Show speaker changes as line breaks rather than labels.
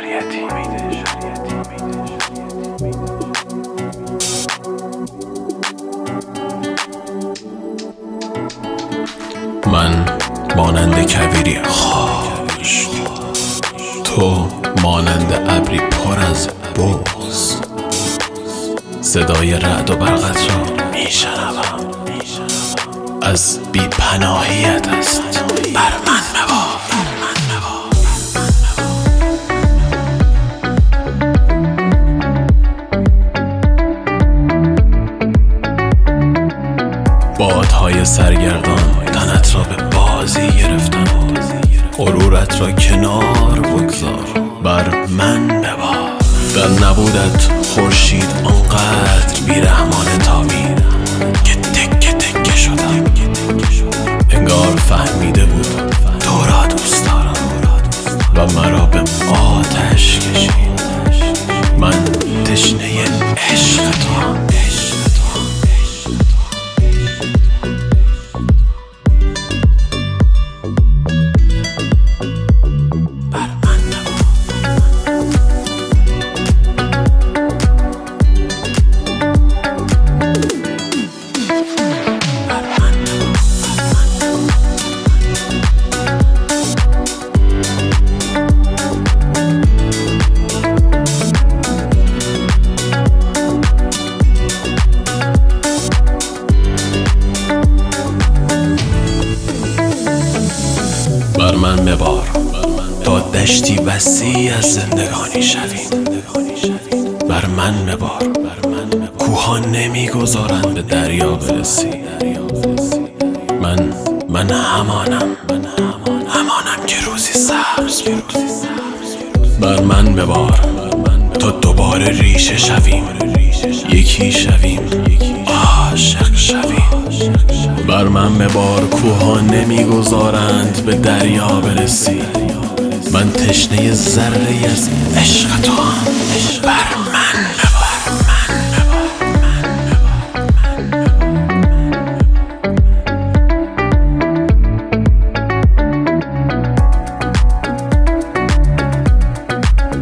شریعتی.
من مانند کویری خاش، تو مانند ابری پر از بغض. صدای رعد و برقت را میشنوم، از بی پناهیت است. بر من مبار. بادهای سرگردان تنت را به بازی گرفتند. غرورت را کنار بگذار، بر من ببار. در نبودت خورشید آنقدر بیرحمانه تابید که تکه تکه شدم. انگار فهمیده بود تو را دوست دارم و مرا به آتش کشید. من تشنه عشق توام. بر من مبار تا دشتی وسیع از زندگانی شویم. بر من مبار، کوها نمیگذارند به دریا برسی. من همانم که روزی سبز بود. بر من مبار تا دوباره ریشه شویم، یکی شویم، عاشق شویم. بر من مبار، کوها نمیگذارند به دریا برسی. من تشنه ذره از عشق توام. بر من